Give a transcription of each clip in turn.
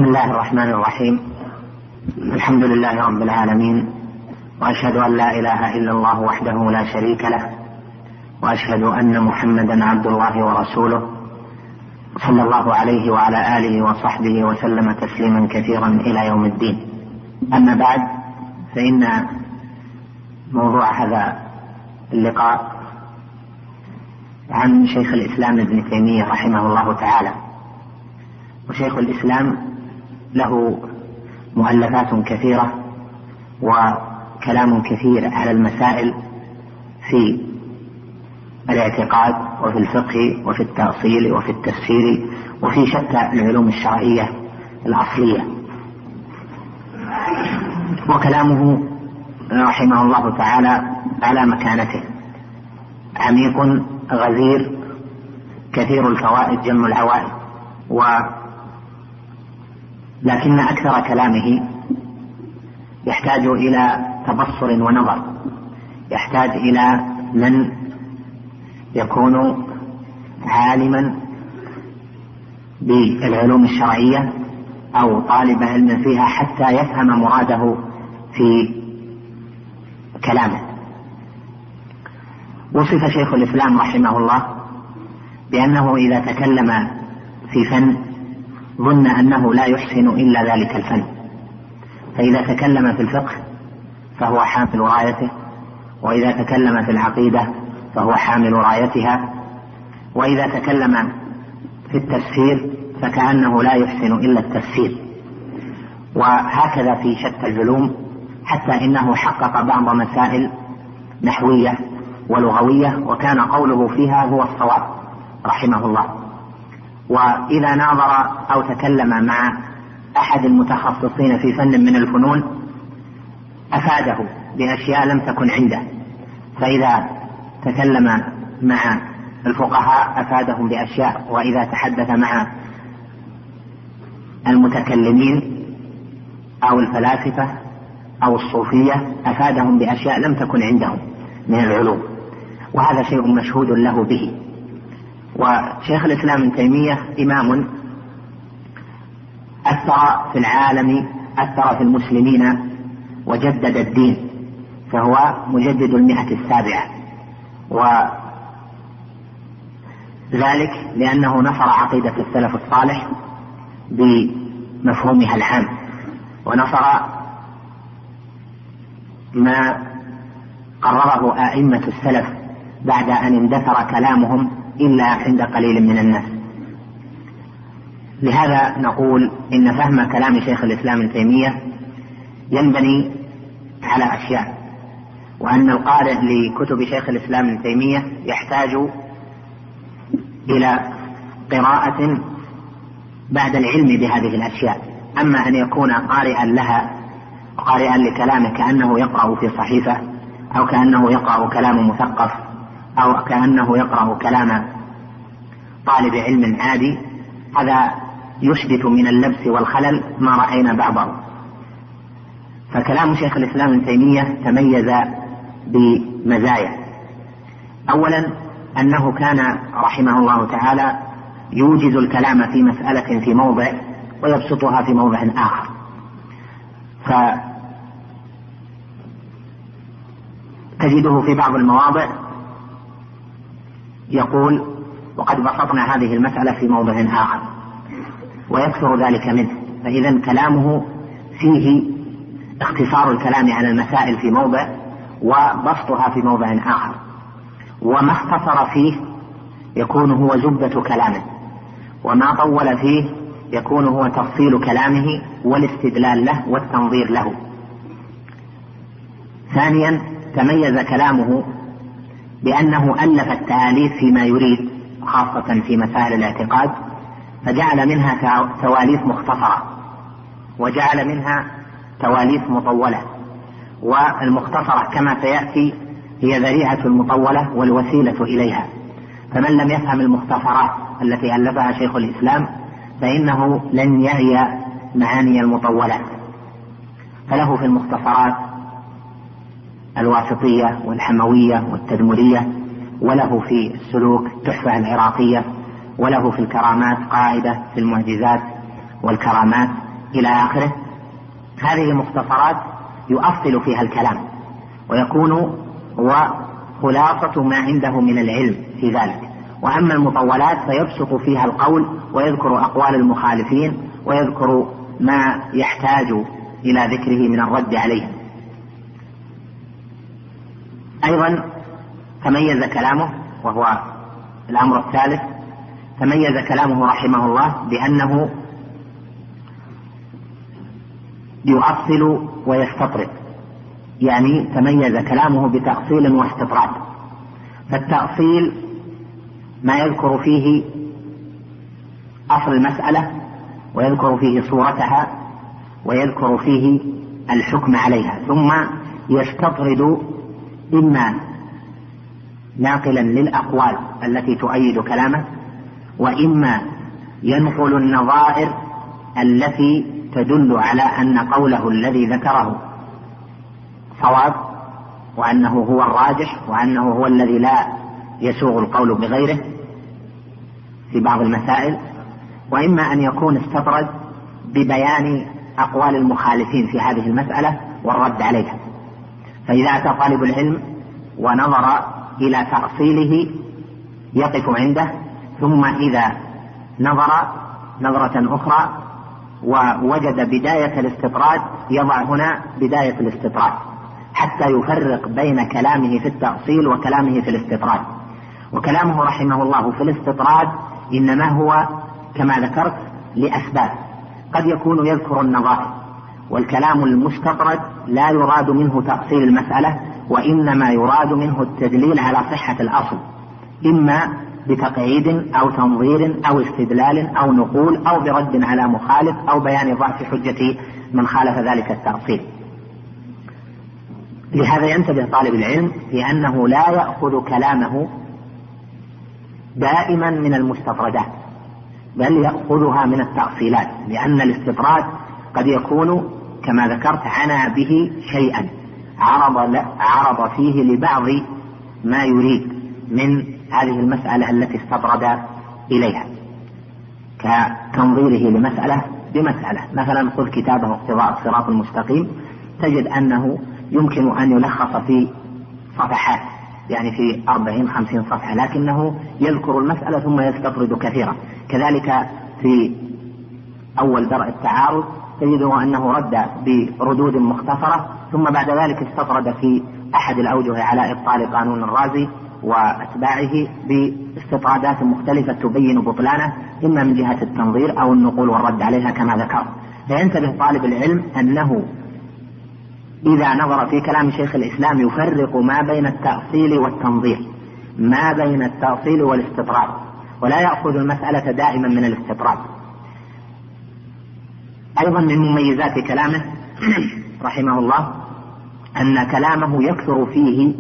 بسم الله الرحمن الرحيم. الحمد لله رب العالمين، وأشهد أن لا إله إلا الله وحده لا شريك له، وأشهد أن محمدا عبد الله ورسوله، صلى الله عليه وعلى آله وصحبه وسلم تسليما كثيرا إلى يوم الدين. أما بعد، فإن موضوع هذا اللقاء عن شيخ الإسلام ابن تيمية رحمه الله تعالى. وشيخ الإسلام له مؤلفات كثيرة وكلام كثير على المسائل في الاعتقاد وفي الفقه وفي التأصيل وفي التفسير وفي شتى العلوم الشرعية الأصلية. وكلامه رحمه الله تعالى على مكانته عميق غزير كثير الفوائد جم العوائد، لكن أكثر كلامه يحتاج إلى تبصر ونظر، يحتاج إلى من يكون عالما بالعلوم الشرعية أو طالب علم فيها حتى يفهم مراده في كلامه. وصف شيخ الإسلام رحمه الله بأنه إذا تكلم في فن ظن أنه لا يحسن إلا ذلك الفن، فإذا تكلم في الفقه فهو حامل رايته، وإذا تكلم في العقيدة فهو حامل رايتها، وإذا تكلم في التفسير فكأنه لا يحسن إلا التفسير، وهكذا في شتى العلوم، حتى إنه حقق بعض مسائل نحوية ولغوية وكان قوله فيها هو الصواب رحمه الله. وإذا ناظر أو تكلم مع أحد المتخصصين في فن من الفنون أفاده بأشياء لم تكن عنده، فإذا تكلم مع الفقهاء أفادهم بأشياء، وإذا تحدث مع المتكلمين أو الفلاسفة أو الصوفية أفادهم بأشياء لم تكن عندهم من العلوم، وهذا شيء مشهود له به. وشيخ الإسلام ابن تيمية إمام أثر في العالم، أثر في المسلمين وجدد الدين، فهو مجدد 107، وذلك لأنه نشر عقيدة السلف الصالح بمفهومها العام، ونشر ما قرره أئمة السلف بعد أن اندثر كلامهم إلا عند قليل من الناس. لهذا نقول إن فهم كلام شيخ الإسلام ابن تيمية ينبني على أشياء، وأن القارئ لكتب شيخ الإسلام ابن تيمية يحتاج إلى قراءة بعد العلم بهذه الأشياء. أما أن يكون قارئا لها قارئا لكلامه كأنه يقرأ في صحيفة، أو كأنه يقرأ كلام مثقف، أو كأنه يقرأ كلام طالب علم عادي، هذا يحدث من اللبس والخلل ما رأينا بعضه. فكلام شيخ الإسلام ابن تيمية تميز بمزايا. أولا أنه كان رحمه الله تعالى يوجز الكلام في مسألة في موضع ويبسطها في موضع آخر، فتجده في بعض المواضع يقول وقد بسطنا هذه المسألة في موضع آخر، ويكثر ذلك منه. فإذا كلامه فيه اختصار الكلام على المسائل في موضع وبسطها في موضع آخر، وما اختصر فيه يكون هو زبدة كلامه، وما طول فيه يكون هو تفصيل كلامه والاستدلال له والتنظير له. ثانيا تميز كلامه بأنه ألف التأليف فيما يريد، خاصة في مسائل الاعتقاد، فجعل منها تواليف مختصرة وجعل منها تواليف مطولة، والمختصرة كما سيأتي هي ذريعة المطولة والوسيلة إليها. فمن لم يفهم المختصرات التي ألفها شيخ الإسلام فإنه لن يعي معاني المطولات، فله في المختصرات الواسطية والحموية والتدمرية، وله في السلوك تحفة العراقية، وله في الكرامات قاعدة في المعجزات والكرامات، إلى آخره. هذه مختصرات يؤصل فيها الكلام ويكون هو خلاصة ما عنده من العلم في ذلك. وأما المطولات فيبسط فيها القول ويذكر أقوال المخالفين ويذكر ما يحتاج إلى ذكره من الرد عليهم. أيضا تميز كلامه، وهو الأمر الثالث، تميز كلامه رحمه الله بأنه يؤصل ويستطرد، يعني تميز كلامه بتأصيل واستطراد. فالتأصيل ما يذكر فيه أصل المسألة ويذكر فيه صورتها ويذكر فيه الحكم عليها، ثم يستطرد إما ناقلا للأقوال التي تؤيد كلامه، وإما ينقل النظائر التي تدل على أن قوله الذي ذكره صواب وأنه هو الراجح وأنه هو الذي لا يسوغ القول بغيره في بعض المسائل، وإما أن يكون استطرد ببيان أقوال المخالفين في هذه المسألة والرد عليها. فإذا أتى طالب العلم ونظر إلى تأصيله يقف عنده، ثم إذا نظر نظرة أخرى ووجد بداية الاستطراد يضع هنا بداية الاستطراد حتى يفرق بين كلامه في التأصيل وكلامه في الاستطراد. وكلامه رحمه الله في الاستطراد إنما هو كما ذكرت لأسباب، قد يكون يذكر النظائر، والكلام المستطرد لا يراد منه تأصيل المسألة، وإنما يراد منه التدليل على صحة الأصل، إما بتقعيد أو تنظير أو استدلال أو نقول أو برد على مخالف أو بيان ضعف حجة من خالف ذلك التأصيل. لهذا ينتبه طالب العلم بأنه لا يأخذ كلامه دائما من المستطردات، بل يأخذها من التأصيلات، لأن الاستطراد قد يكون كما ذكرت عنى به شيئا عرض فيه لبعض ما يريد من هذه المسألة التي استطرد إليها، كتنظيره لمسألة بمسألة. مثلا خذ كتابه اقتضاء الصراط المستقيم، تجد أنه يمكن أن يلخص في صفحات، يعني في 40-50 صفحة، لكنه يذكر المسألة ثم يستطرد كثيرا. كذلك في أول درء التعارض تجده أنه رد بردود مختصرة، ثم بعد ذلك استطرد في أحد الأوجه على إبطال قانون الرازي وأتباعه باستطرادات مختلفة تبين بطلانه، إما من جهة التنظير أو النقول والرد عليها كما ذكر. فينتبه طالب العلم أنه إذا نظر في كلام شيخ الإسلام يفرق ما بين التأصيل والتنظير، ما بين التأصيل والاستطراد، ولا يأخذ المسألة دائما من الاستطراد. أيضا من مميزات كلامه رحمه الله أن كلامه يكثر فيه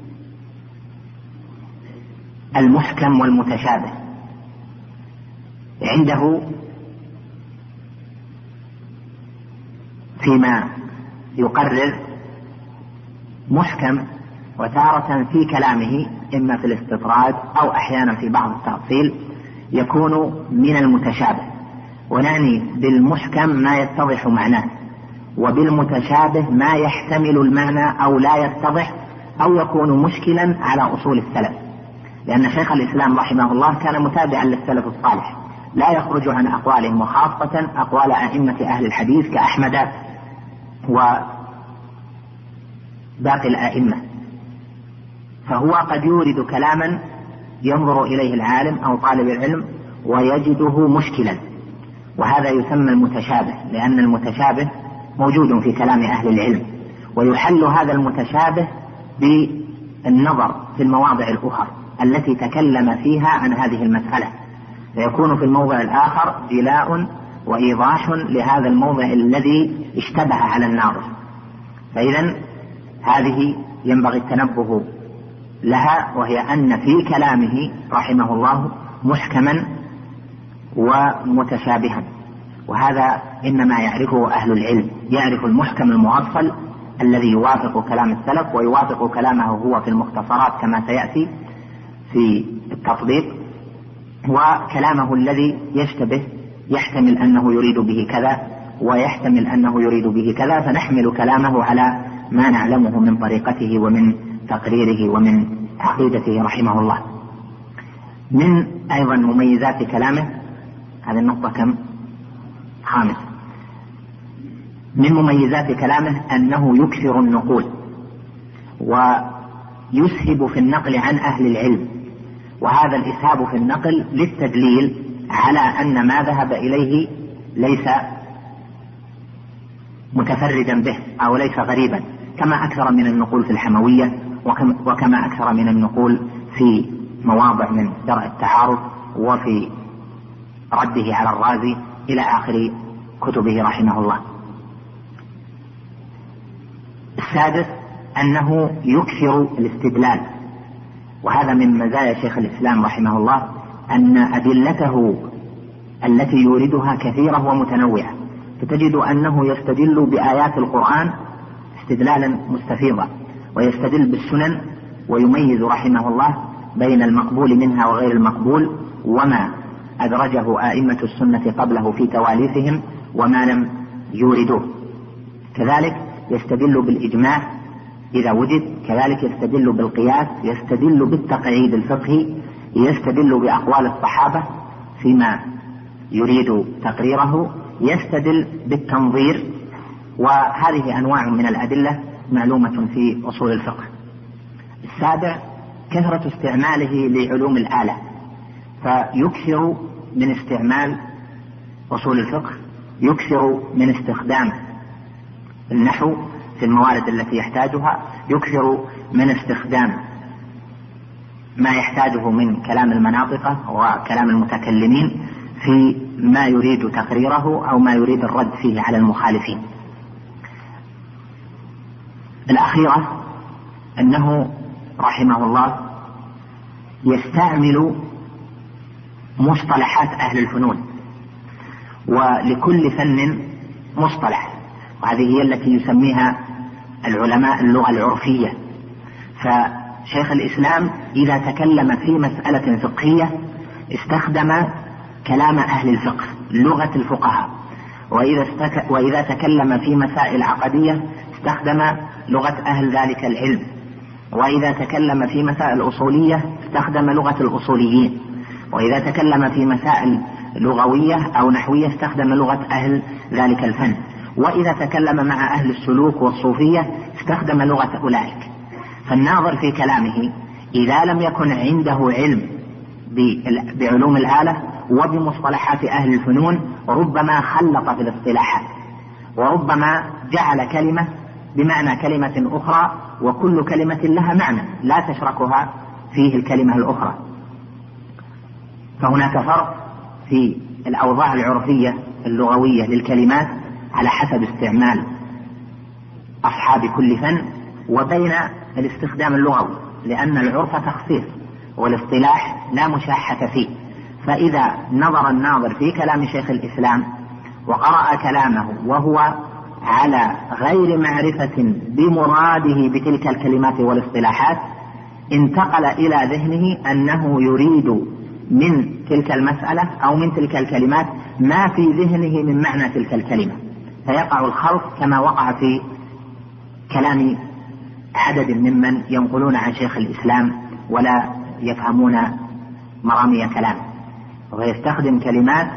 المحكم والمتشابه. عنده فيما يقرر محكم، وتارة في كلامه إما في الاستطراد أو أحيانا في بعض التأصيل يكون من المتشابه. ونعني بالمحكم ما يتضح معناه، وبالمتشابه ما يحتمل المعنى أو لا يتضح أو يكون مشكلا على أصول السلف، لأن شيخ الإسلام رحمه الله كان متابعا للسلف الصالح، لا يخرج عن أقوالهم، وخاصة أقوال أئمة أهل الحديث كأحمد وباقي الأئمة. فهو قد يورد كلاما ينظر إليه العالم أو طالب العلم ويجده مشكلا، وهذا يسمى المتشابه، لأن المتشابه موجود في كلام أهل العلم، ويحل هذا المتشابه بالنظر في المواضع الأخرى التي تكلم فيها عن هذه المسألة، فيكون في الموضع الآخر جلاء وإيضاح لهذا الموضع الذي اشتبه على الناظر. فإذا هذه ينبغي التنبه لها، وهي أن في كلامه رحمه الله محكما ومتشابها، وهذا إنما يعرفه أهل العلم، يعرف المحكم المؤصل الذي يوافق كلام السلف ويوافق كلامه هو في المختصرات كما سيأتي في التطبيق، وكلامه الذي يشتبه يحتمل أنه يريد به كذا ويحتمل أنه يريد به كذا، فنحمل كلامه على ما نعلمه من طريقته ومن تقريره ومن عقيدته رحمه الله. من أيضا مميزات كلامه، هذه النقطة كم؟ 5. من مميزات كلامه أنه يكثر النقول ويسهب في النقل عن أهل العلم، وهذا الإسهاب في النقل للتدليل على أن ما ذهب إليه ليس متفردا به أو ليس غريبا، كما أكثر من النقول في الحموية، وكما أكثر من النقول في مواضع من درء التعارض وفي رده على الرازي إلى آخر كتبه رحمه الله. 6 أنه يكثر الاستدلال، وهذا من مزايا شيخ الإسلام رحمه الله أن أدلته التي يوردها كثيرة ومتنوعة، فتجد أنه يستدل بآيات القرآن استدلالا مستفيضا، ويستدل بالسنن ويميز رحمه الله بين المقبول منها وغير المقبول، وما أدرجه آئمة السنة قبله في تواليفهم وما لم يوردوه. كذلك يستدل بالإجماع إذا وجد، كذلك يستدل بالقياس، يستدل بالتقعيد الفقهي، يستدل بأقوال الصحابة فيما يريد تقريره، يستدل بالتنظير، وهذه أنواع من الأدلة معلومة في أصول الفقه. 7 كثرة استعماله لعلوم الآلة، فيكثر من استعمال أصول الفقه، يكثر من استخدام النحو في الموارد التي يحتاجها، يكثر من استخدام ما يحتاجه من كلام المناطق وكلام المتكلمين في ما يريد تقريره أو ما يريد الرد فيه على المخالفين. الأخيرة أنه رحمه الله يستعمل مصطلحات أهل الفنون، ولكل فن مصطلح، وهذه هي التي يسميها العلماء اللغة العرفية. فشيخ الإسلام إذا تكلم في مسألة فقهية استخدم كلام أهل الفقه، لغة الفقهاء، وإذا تكلم في مسائل عقدية استخدم لغة أهل ذلك العلم، وإذا تكلم في مسائل أصولية استخدم لغة الأصوليين، وإذا تكلم في مسائل لغوية أو نحوية استخدم لغة أهل ذلك الفن، وإذا تكلم مع أهل السلوك والصوفية استخدم لغة أولئك. فالناظر في كلامه إذا لم يكن عنده علم بعلوم الآلة وبمصطلحات أهل الفنون ربما خلط في الاصطلاحات، وربما جعل كلمة بمعنى كلمة أخرى، وكل كلمة لها معنى لا تشركها فيه الكلمة الأخرى. فهناك فرق في الأوضاع العرفية اللغوية للكلمات على حسب استعمال أصحاب كل فن، وبين الاستخدام اللغوي، لأن العرف تخصيص والاصطلاح لا مشاحة فيه. فإذا نظر الناظر في كلام شيخ الإسلام وقرأ كلامه وهو على غير معرفة بمراده بتلك الكلمات والاصطلاحات، انتقل إلى ذهنه أنه يريد من تلك المسألة أو من تلك الكلمات ما في ذهنه من معنى تلك الكلمة، فيقع الخلط كما وقع في كلام عدد ممن ينقلون عن شيخ الإسلام ولا يفهمون مرامي كلامه، ويستخدم كلمات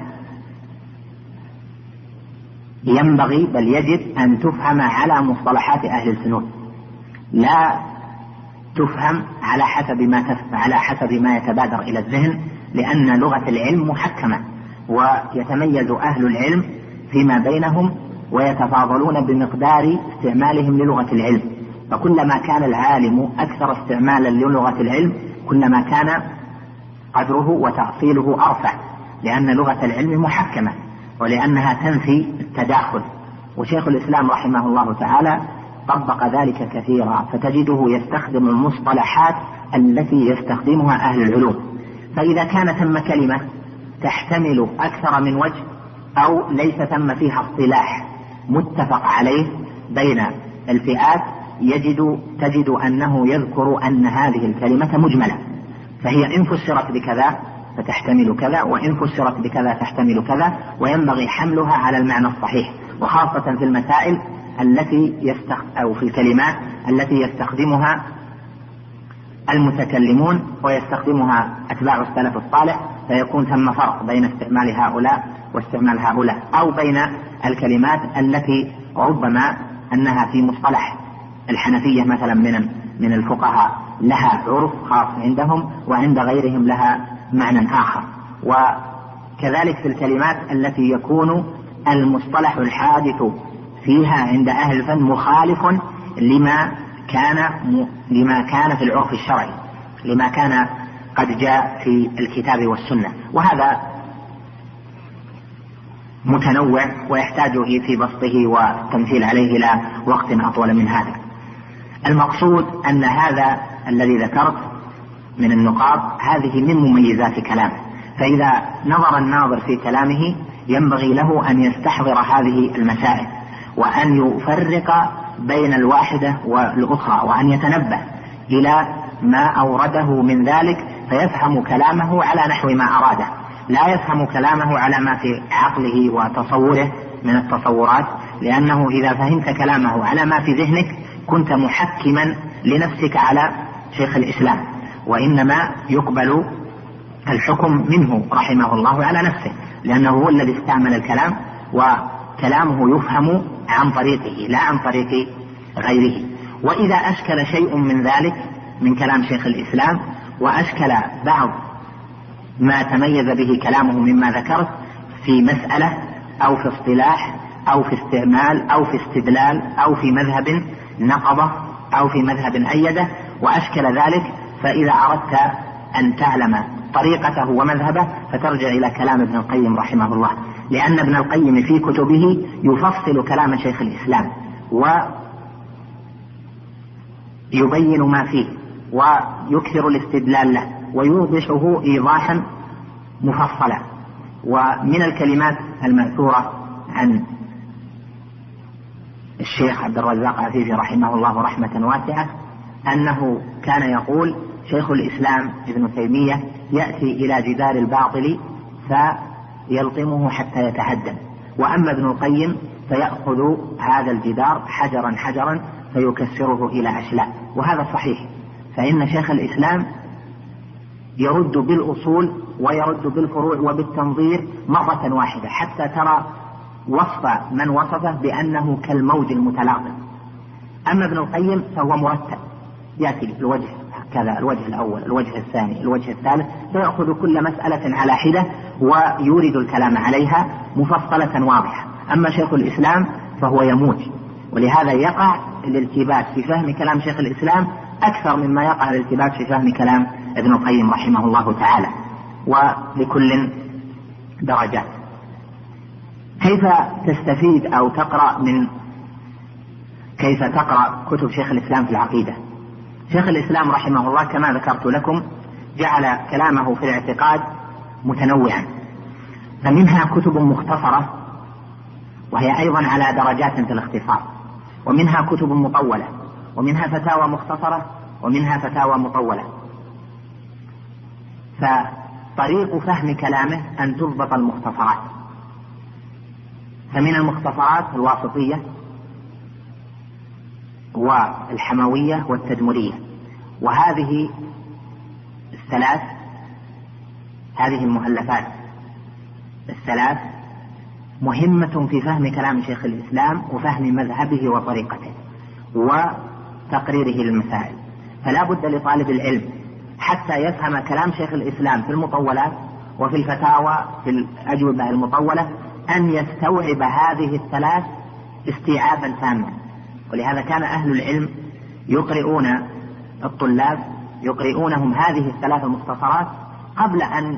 ينبغي بل يجب أن تفهم على مصطلحات أهل الفنون، لا تفهم على حسب ما يتبادر إلى الذهن، لأن لغة العلم محكمة، ويتميز أهل العلم فيما بينهم ويتفاضلون بمقدار استعمالهم للغة العلم. فكلما كان العالم أكثر استعمالا للغة العلم كلما كان قدره وتأصيله أرفع، لأن لغة العلم محكمة ولأنها تنفي التداخل. وشيخ الإسلام رحمه الله تعالى طبق ذلك كثيرا، فتجده يستخدم المصطلحات التي يستخدمها أهل العلوم. فإذا كان ثم كلمة تحتمل أكثر من وجه أو ليس ثم فيها اصطلاح متفق عليه بين الفئات، تجد أنه يذكر أن هذه الكلمة مجملة، فهي إن فسرت بكذا فتحتمل كذا، وإن فسرت بكذا تحتمل كذا، وينبغي حملها على المعنى الصحيح، وخاصة في المسائل التي أو في الكلمات التي يستخدمها المتكلمون ويستخدمها أتباع السلف الصالح، فيكون ثم فرق بين استعمال هؤلاء واستعمال هؤلاء، أو بين الكلمات التي ربما أنها في مصطلح الحنفية مثلا من الفقهاء لها عرف خاص عندهم، وعند غيرهم لها معنى آخر. وكذلك في الكلمات التي يكون المصطلح الحادث فيها عند أهل الفن مخالف لما كان في العرف الشرعي، لما كان قد جاء في الكتاب والسنة، وهذا متنوع ويحتاج في بسطه والتمثيل عليه إلى وقت أطول من هذا. المقصود أن هذا الذي ذكرت من النقاط هذه من مميزات كلامه، فإذا نظر الناظر في كلامه ينبغي له أن يستحضر هذه المسائل، وأن يفرق بين الواحدة والأخرى، وأن يتنبه إلى ما أورده من ذلك فيفهم كلامه على نحو ما أراده، لا يفهم كلامه على ما في عقله وتصوره من التصورات، لأنه إذا فهمت كلامه على ما في ذهنك كنت محكما لنفسك على شيخ الإسلام، وإنما يقبل الحكم منه رحمه الله على نفسه، لأنه هو الذي استعمل الكلام، وكلامه يفهم عن طريقه لا عن طريق غيره. وإذا أشكل شيء من ذلك من كلام شيخ الإسلام، وأشكل بعض ما تميز به كلامه مما ذكرت في مسألة أو في اصطلاح أو في استعمال أو في استدلال أو في مذهب نقضه أو في مذهب أيده، وأشكل ذلك، فإذا أردت أن تعلم طريقته ومذهبه فترجع إلى كلام ابن القيم رحمه الله، لأن ابن القيم في كتبه يفصل كلام شيخ الإسلام ويبين ما فيه ويكثر الاستدلال له ويوضحه إيضاحا مفصلا. ومن الكلمات المأثورة عن الشيخ عبد الرزاق عفيفي رحمه الله رحمة واسعة أنه كان يقول: شيخ الإسلام ابن تيمية يأتي إلى جدار الباطل فيلطمه حتى يتهدم، وأما ابن القيم فيأخذ هذا الجدار حجرا حجرا فيكسره إلى أشلاء. وهذا صحيح، فإن شيخ الإسلام يرد بالأصول ويرد بالفروع وبالتنظير مرة واحدة، حتى ترى وصف من وصفه بأنه كالموج المتلاطم. أما ابن القيم فهو مرتب، يأتي الوجه كذا، الوجه الأول، الوجه الثاني، الوجه الثالث، فيأخذ كل مسألة على حدة ويورد الكلام عليها مفصلة واضحة. أما شيخ الإسلام فهو يموج، ولهذا يقع الالتباس في فهم كلام شيخ الإسلام أكثر مما يقع الالتباس في فهم كلام ابن القيم رحمه الله تعالى، ولكل درجات. كيف تستفيد أو كيف تقرأ كتب شيخ الإسلام في العقيدة؟ شيخ الإسلام رحمه الله كما ذكرت لكم جعل كلامه في الاعتقاد متنوعا، فمنها كتب مختصرة وهي أيضا على درجات في الاختصار، ومنها كتب مطولة، ومنها فتاوى مختصرة، ومنها فتاوى مطولة. فطريق فهم كلامه أن تضبط المختصرات، فمن المختصرات الواسطية والحموية والتدمرية، وهذه الثلاث، هذه المؤلفات الثلاث مهمة في فهم كلام شيخ الإسلام وفهم مذهبه وطريقته وتقريره للمسائل. فلا بد لطالب العلم حتى يفهم كلام شيخ الإسلام في المطولات وفي الفتاوى في الأجوبة المطولة أن يستوعب هذه الثلاث استيعابا تاما. ولهذا كان أهل العلم يقرؤون الطلاب يقرؤونهم هذه الثلاث المختصرات قبل أن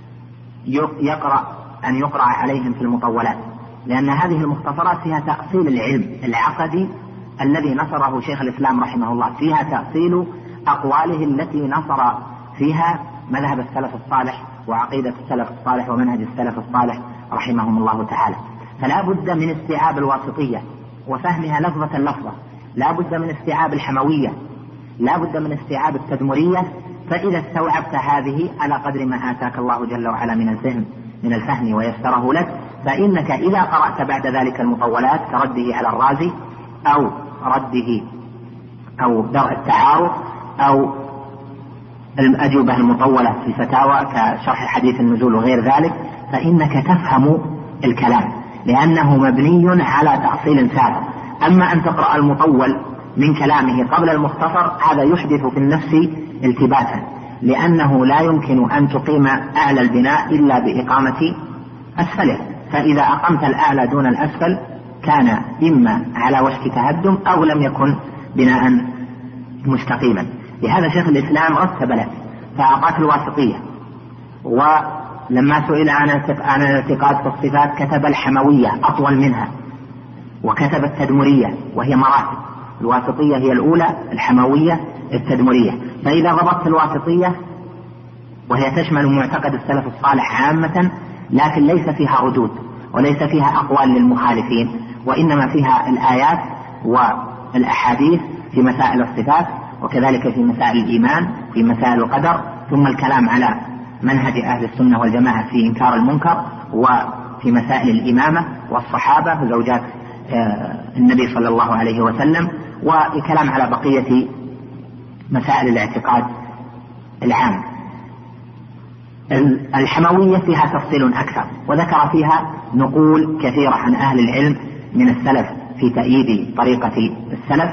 يقرأ عليهم في المطولات، لأن هذه المختصرات فيها تأصيل العلم العقدي الذي نصره شيخ الإسلام رحمه الله، فيها تأصيل أقواله التي نصر فيها مذهب السلف الصالح وعقيدة السلف الصالح ومنهج السلف الصالح رحمهم الله تعالى. فلا بد من استيعاب الواسطية وفهمها لفظة لفظة، لا بد من استيعاب الحموية، لا بد من استيعاب التدمرية. فإذا استوعبت هذه على قدر ما آتاك الله جل وعلا من الفهم ويسره لك، فإنك إذا قرأت بعد ذلك المطولات كرده على الرازي أو رده أو درء التعارف أو الأجوبة المطولة في الفتاوى كشرح حديث النزول وغير ذلك، فإنك تفهم الكلام لأنه مبني على تأصيل سابق. أما أن تقرأ المطول من كلامه قبل المختصر هذا يحدث في النفس التباسا، لأنه لا يمكن أن تقيم أعلى البناء إلا بإقامة أسفله، فإذا أقمت الأعلى دون الأسفل كان إما على وشك تهدم أو لم يكن بناء مستقيما. لهذا شيخ الإسلام رتب له فأعطاك الواسطية، ولما سئل عن الاعتقاد في الصفات كتب الحموية أطول منها، وكتب التدمرية وهي مراتب، الواسطية هي الأولى، الحموية التدمرية. فإذا ضبطت الواسطية وهي تشمل معتقد السلف الصالح عامة، لكن ليس فيها ردود وليس فيها أقوال للمخالفين، وإنما فيها الآيات والأحاديث في مسائل الصفات، وكذلك في مسائل الإيمان، في مسائل القدر، ثم الكلام على منهج أهل السنة والجماعة في إنكار المنكر، وفي مسائل الإمامة والصحابة وزوجات النبي صلى الله عليه وسلم، والكلام على بقية مسائل الاعتقاد العام. الحموية فيها تفصيل أكثر، وذكر فيها نقول كثيرة عن أهل العلم من السلف في تأييد طريقة السلف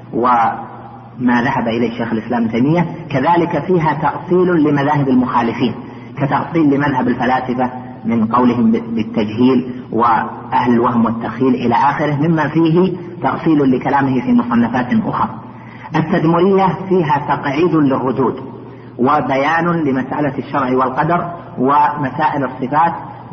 وما ذهب إليه شيخ الإسلام ابن تيمية. كذلك فيها تأصيل لمذاهب المخالفين كتأصيل لمذهب الفلاسفة من قولهم بالتجهيل وأهل الوهم والتخيل إلى آخره، مما فيه تأصيل لكلامه في مصنفات أخرى. التدمرية فيها تقعيد للردود وبيان لمسألة الشرع والقدر ومسائل الصفات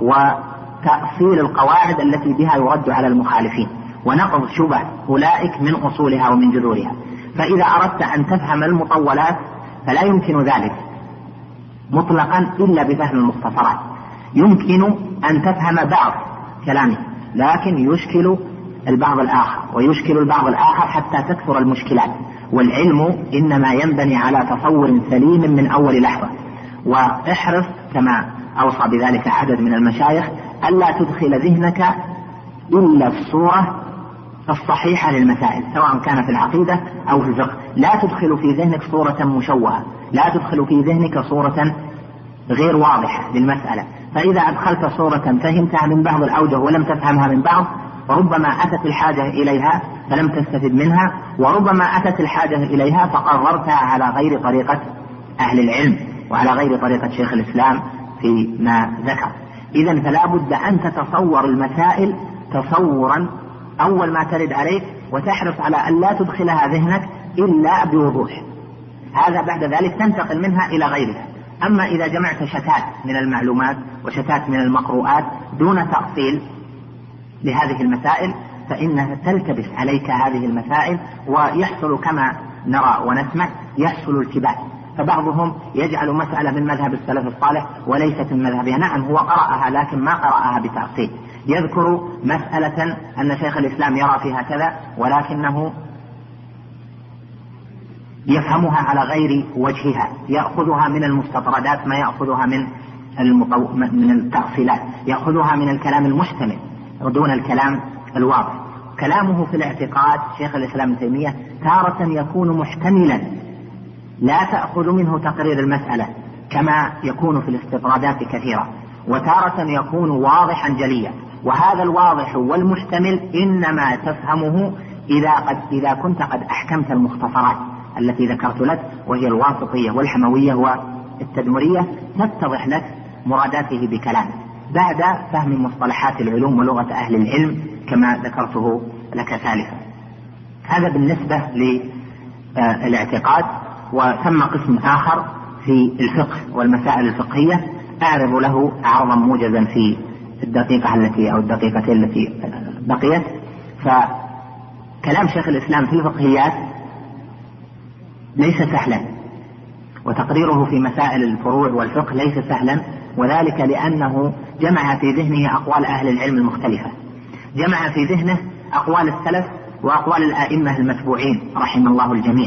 وتأصيل القواعد التي بها يرد على المخالفين ونقض شبه أولئك من أصولها ومن جذورها. فإذا أردت أن تفهم المطولات فلا يمكن ذلك مطلقا إلا بفهم المختصرات. يمكن أن تفهم بعض كلامه لكن يشكل البعض الآخر ويشكل البعض الآخر حتى تكثر المشكلات، والعلم إنما ينبني على تصور سليم من أول لحظة. واحرص كما أوصى بذلك عدد من المشايخ ألا تدخل ذهنك إلا الصورة الصحيحة للمسائل سواء كان في العقيدة أو في الفقه. لا تدخل في ذهنك صورة مشوهة، لا تدخل في ذهنك صورة غير واضحة للمسألة. فإذا أدخلت صورة فهمتها من بعض الأوجه ولم تفهمها من بعض، وربما أتت الحاجة إليها فلم تستفد منها، وربما أتت الحاجة إليها فقررتها على غير طريقة أهل العلم وعلى غير طريقة شيخ الإسلام فيما ذكر. إذن فلا بد أن تتصور المسائل تصورا أول ما ترد عليك، وتحرص على أن لا تدخلها ذهنك إلا بوضوح. هذا بعد ذلك تنتقل منها إلى غيرها. أما إذا جمعت شتات من المعلومات وشتات من المقروءات دون تأصيل لهذه المسائل فإنها تلتبس عليك هذه المسائل، ويحصل كما نرى ونسمع يحصل التباس. فبعضهم يجعل مسألة من مذهب السلف الصالح وليست من مذهبها. نعم هو قرأها لكن ما قرأها بتأصيل. يذكر مسألة أن شيخ الإسلام يرى فيها كذا ولكنه يفهمها على غير وجهها، يأخذها من المستطردات ما يأخذها من التأصيلات، يأخذها من الكلام المحتمل دون الكلام الواضح. كلامه في الاعتقاد شيخ الإسلام ابن تيمية تارة يكون محتملا لا تأخذ منه تقرير المسألة كما يكون في الاستطرادات كثيرة، وتارة يكون واضحا جليا. وهذا الواضح والمحتمل إنما تفهمه إذا كنت قد أحكمت المختصرات التي ذكرت لك وهي الواسطية والحموية والتدمرية، تتضح لك مراداته بكلامه بعد فهم مصطلحات العلوم ولغة أهل العلم كما ذكرته لك ثالثا. هذا بالنسبة للاعتقاد. وثم قسم آخر في الفقه والمسائل الفقهية أعرض له عرضا موجزا في الدقيقة أو الدقيقتين التي بقيت. فكلام شيخ الإسلام في الفقهيات ليس سهلا، وتقريره في مسائل الفروع والفقه ليس سهلا، وذلك لأنه جمع في ذهنه أقوال أهل العلم المختلفة، جمع في ذهنه أقوال السلف وأقوال الآئمة المتبوعين رحم الله الجميع،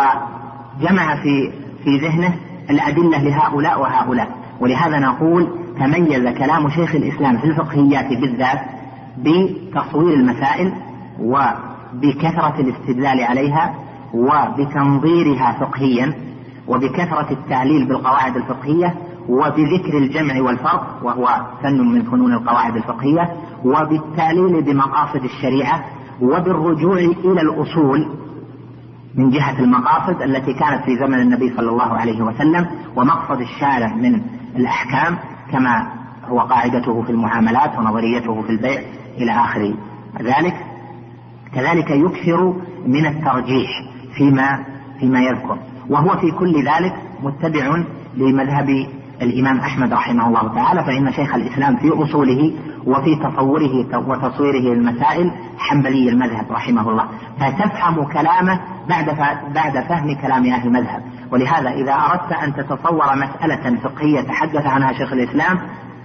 وجمع في ذهنه الأدلة لهؤلاء وهؤلاء. ولهذا نقول تميز كلام شيخ الإسلام في الفقهيات بالذات بتصوير المسائل وبكثرة الاستدلال عليها وبتنظيرها فقهيا وبكثرة التعليل بالقواعد الفقهية وبذكر الجمع والفرق وهو فن من فنون القواعد الفقهية وبالتعليل بمقاصد الشريعة وبالرجوع إلى الأصول من جهة المقاصد التي كانت في زمن النبي صلى الله عليه وسلم ومقصد الشارع من الأحكام كما هو قاعدته في المعاملات ونظريته في البيع إلى آخر ذلك. كذلك يكثر من الترجيح فيما يذكر، وهو في كل ذلك متبع لمذهب الإمام أحمد رحمه الله تعالى، فإن شيخ الإسلام في أصوله وفي تصوره وتصويره المسائل حنبلي المذهب رحمه الله، فتفهم كلامه بعد فهم كلام أهل المذهب. ولهذا إذا أردت أن تتصور مسألة فقهية تحدث عنها شيخ الإسلام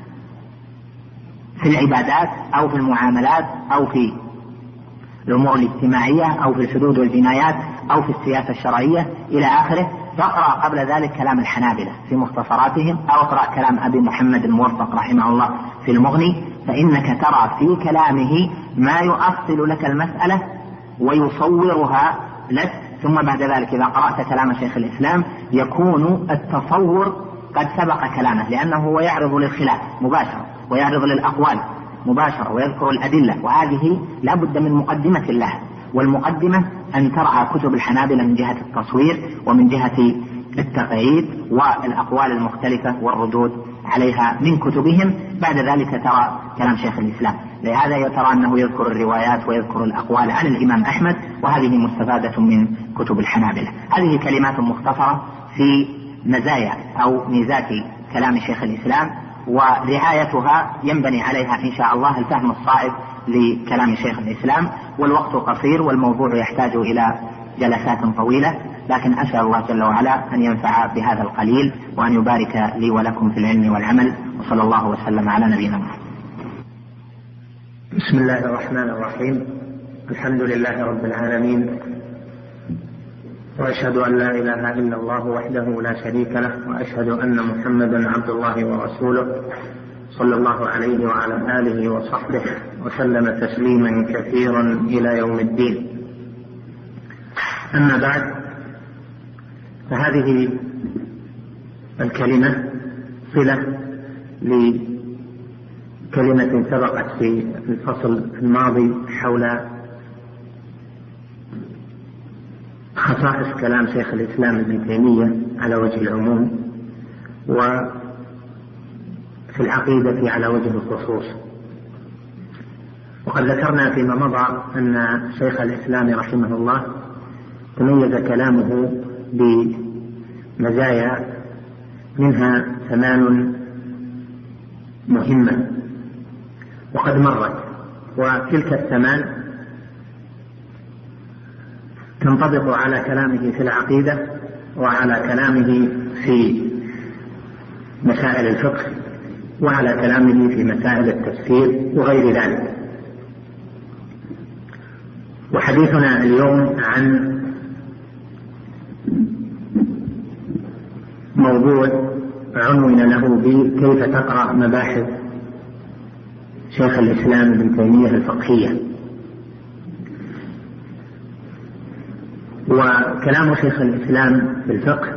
في العبادات أو في المعاملات أو في الأمور الاجتماعية أو في الحدود والجنايات أو في السياسة الشرعية إلى آخره، فاقرأ قبل ذلك كلام الحنابلة في مختصراتهم أو اقرأ كلام أبي محمد الموفق رحمه الله في المغني، فإنك ترى في كلامه ما يؤصل لك المسألة ويصورها لك. ثم بعد ذلك إذا قرأت كلام شيخ الإسلام يكون التصور قد سبق كلامه، لأنه هو يعرض للخلاف مباشرة ويعرض للأقوال مباشرة ويذكر الأدلة، وهذه لا بد من مقدمة لها، والمقدمة أن ترعى كتب الحنابلة من جهة التصوير ومن جهة التقعيد والأقوال المختلفة والردود عليها من كتبهم. بعد ذلك ترى كلام شيخ الإسلام، لهذا ترى أنه يذكر الروايات ويذكر الأقوال عن الإمام أحمد، وهذه مستفادة من كتب الحنابلة. هذه كلمات مختصرة في مزايا أو ميزات كلام شيخ الإسلام، ورعايتها ينبني عليها إن شاء الله الفهم الصائب لكلام شيخ الإسلام، والوقت قصير والموضوع يحتاج إلى جلسات طويلة، لكن أسأل الله جل وعلا أن ينفع بهذا القليل وأن يبارك لي ولكم في العلم والعمل، وصلى الله وسلم على نبينا محمد. بسم الله الرحمن الرحيم. الحمد لله رب العالمين، وأشهد أن لا إله إلا الله وحده لا شريك له، وأشهد أن محمدا عبد الله ورسوله صلى الله عليه وعلى آله وصحبه وسلم تسليما كثيرا إلى يوم الدين. أما بعد، فهذه الكلمة صلة لكلمة سبقت في الفصل الماضي حول خصائص كلام شيخ الإسلام ابن تيمية على وجه العموم، وفي العقيدة على وجه الخصوص. وقد ذكرنا فيما مضى أن شيخ الإسلام رحمه الله تميز كلامه بمزايا منها 8 مهمة وقد مرت، وتلك 8 تنطبق على كلامه في العقيدة وعلى كلامه في مسائل الفقه وعلى كلامه في مسائل التفسير وغير ذلك. وحديثنا اليوم عن موضوع عنون له بكيف تقرأ مباحث شيخ الإسلام ابن تيمية الفقهية. وكلام شيخ الإسلام في الفقه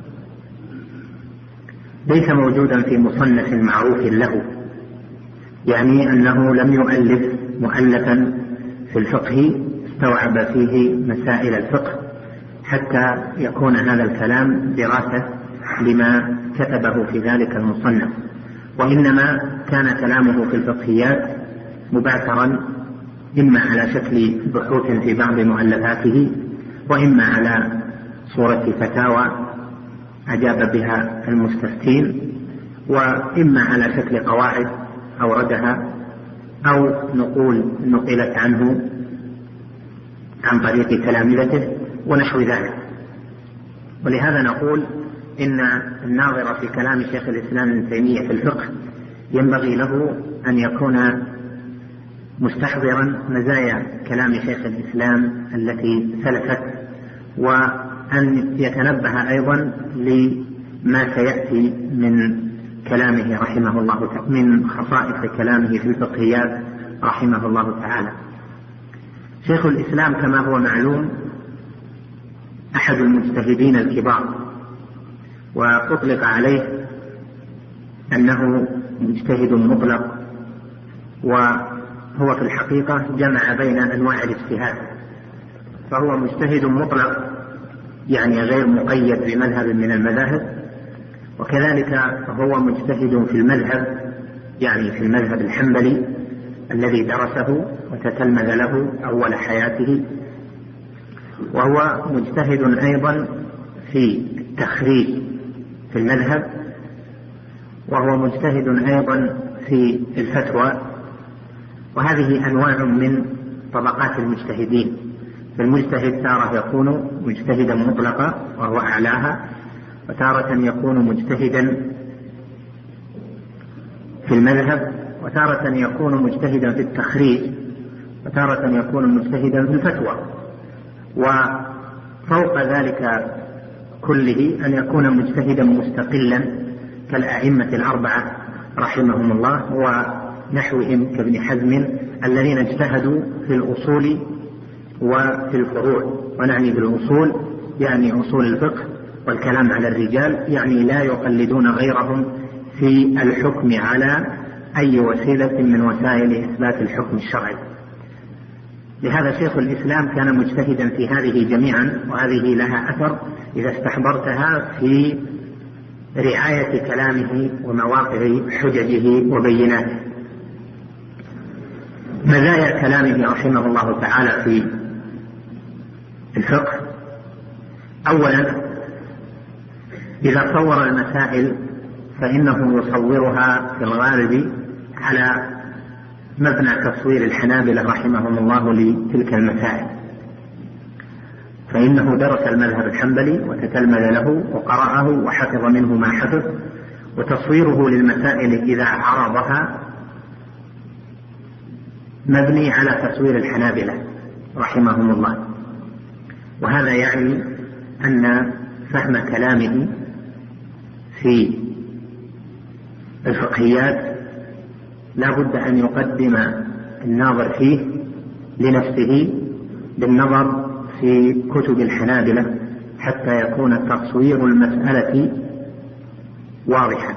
ليس موجودا في مصنف معروف له، يعني أنه لم يؤلف مؤلفا في الفقه استوعب فيه مسائل الفقه حتى يكون هذا الكلام دراسة لما كتبه في ذلك المصنف، وإنما كان كلامه في الفقهيات مبعثرا إما على شكل بحوث في بعض مؤلفاته، وإما على صورة فتاوى أجاب بها المستفتين، وإما على شكل قواعد أوردها أو نقول نقلت عنه عن طريق تلامذته ونحو ذلك. ولهذا نقول إن الناظر في كلام شيخ الإسلام ابن تيمية في الفقه ينبغي له أن يكون مستحضرا مزايا كلام شيخ الإسلام التي سلفت، وأن يتنبه أيضا لما سيأتي من كلامه رحمه الله من خصائص كلامه في الفقهيات رحمه الله تعالى. شيخ الإسلام كما هو معلوم أحد المجتهدين الكبار، وأطلق عليه أنه مجتهد مطلق، وهو في الحقيقة جمع بين أنواع الاجتهاد، فهو مجتهد مطلق يعني غير مقيد بمذهب من المذاهب، وكذلك هو مجتهد في المذهب يعني في المذهب الحنبلي الذي درسه وتتلمذ له أول حياته، وهو مجتهد أيضا في التخريج في المذهب، وهو مجتهد أيضا في الفتوى. وهذه أنواع من طبقات المجتهدين. فالمجتهد تارة يكون مجتهدا مطلقا وهو أعلاها، وتارة يكون مجتهدا في المذهب، وتارة يكون مجتهدا في التخريج، وتارة يكون مجتهدا في الفتوى. وفوق ذلك كله أن يكون مجتهدا مستقلا كالأئمة الأربعة رحمهم الله ونحوهم كابن حزم الذين اجتهدوا في الأصول وفي الفروع. ونعني بالأصول يعني أصول الفقه والكلام على الرجال، يعني لا يقلدون غيرهم في الحكم على أي وسيلة من وسائل إثبات الحكم الشرعي. لهذا شيخ الإسلام كان مجتهدا في هذه جميعا، وهذه لها أثر إذا استحضرتها في رعاية كلامه ومواقع حججه وبيناته. مزايا كلامه رحمه الله تعالى في الفقه: أولا إذا صور المسائل فإنه يصورها في الغالب على مبنى تصوير الحنابلة رحمهم الله لتلك المسائل، فإنه درس المذهب الحنبلي وتتلمذ له وقرأه وحفظ منه ما حفظ، وتصويره للمسائل إذا عرضها مبني على تصوير الحنابلة رحمهم الله. وهذا يعني أن فهم كلامه في الفقهيات لا بد أن يقدم الناظر فيه لنفسه بالنظر في كتب الحنابلة حتى يكون تصوير المسألة واضحا،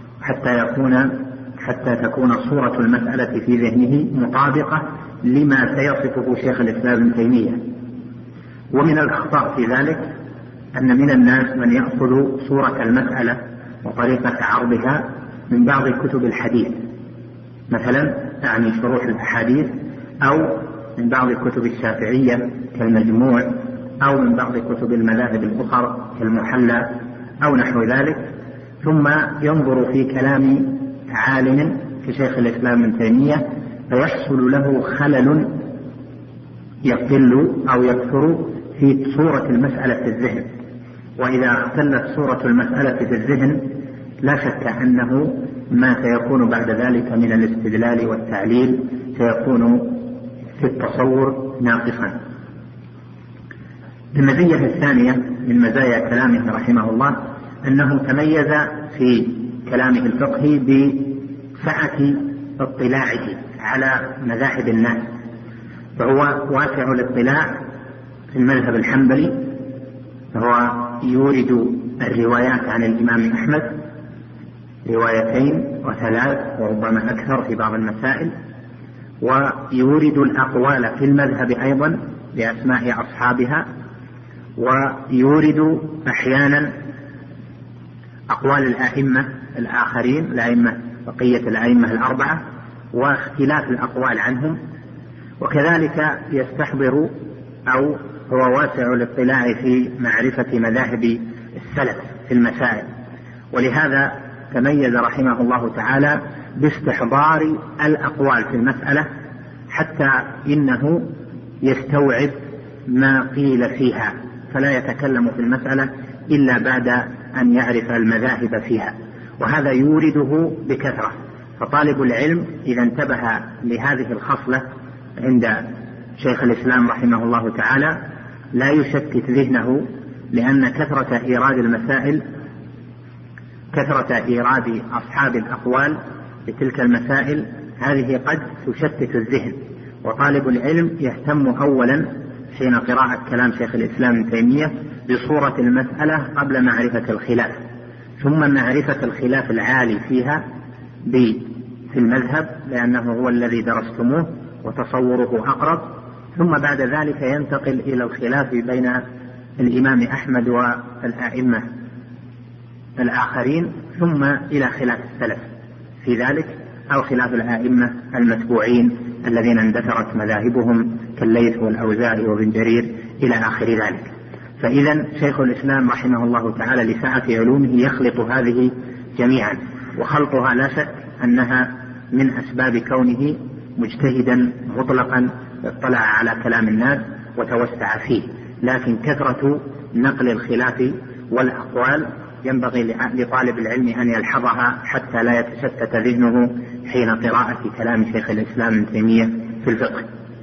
حتى تكون صورة المسألة في ذهنه مطابقة لما سيصفه شيخ الإسلام ابن تيمية. ومن الأخطاء في ذلك أن من الناس من يأخذ صورة المسألة وطريقة عرضها من بعض كتب الحديث، مثلا يعني شروح الأحاديث، أو من بعض كتب الشافعية كالمجموع، أو من بعض كتب المذاهب الأخرى كالمحلى أو نحو ذلك، ثم ينظر في كلام عالم كشيخ الإسلام ابن تيمية فيحصل له خلل يقل أو يكثر في صورة المسألة في الذهن. وإذا اختلت صورة المسألة في الذهن لا شك أنه ما سيكون بعد ذلك من الاستدلال والتعليل سيكون في التصور ناقصا. المزية الثانية من مزايا كلامه رحمه الله أنه تميز في كلامه الفقهي بسعة اطلاعه على مذاهب الناس، فهو واسع الاطلاع في المذهب الحنبلي، فهو يورد الروايات عن الإمام أحمد 2 و3 وربما أكثر في بعض المسائل، ويورد الأقوال في المذهب أيضا بأسماء أصحابها، ويورد أحيانا أقوال الأئمة الآخرين، بقية الأئمة الأربعة واختلاف الأقوال عنهم. وكذلك يستحضر أو هو واسع الاطلاع في معرفة مذاهب السلف في المسائل، ولهذا تميز رحمه الله تعالى باستحضار الأقوال في المسألة حتى إنه يستوعب ما قيل فيها، فلا يتكلم في المسألة إلا بعد أن يعرف المذاهب فيها، وهذا يورده بكثرة. فطالب العلم إذا انتبه لهذه الخصلة عند شيخ الإسلام رحمه الله تعالى لا يشتت ذهنه، لأن كثرة إيراد المسائل كثرة إيراد أصحاب الأقوال لتلك المسائل هذه قد تشتت الذهن، وطالب العلم يهتم أولا حين قراءة كلام شيخ الإسلام ابن تيمية بصورة المسألة قبل معرفة الخلاف، ثم معرفة الخلاف العالي فيها في المذهب لأنه هو الذي درستموه وتصوره أقرب، ثم بعد ذلك ينتقل إلى الخلاف بين الإمام أحمد والأئمة الآخرين، ثم إلى خلاف السلف في ذلك، أو خلاف الأئمة المتبوعين الذين اندثرت مذاهبهم كالليث والأوزاعي وابن جرير إلى آخر ذلك. فإذا شيخ الإسلام رحمه الله تعالى لسعة علومه يخلط هذه جميعا، وخلطها لا شك أنها من أسباب كونه مجتهدا مطلقا اطلع على كلام الناس وتوسع فيه، لكن كثرة نقل الخلاف والأقوال ينبغي لطالب العلم أن يلحظها حتى لا يتشتت ذهنه حين قراءة كلام شيخ الإسلام ابن تيمية في الفقه.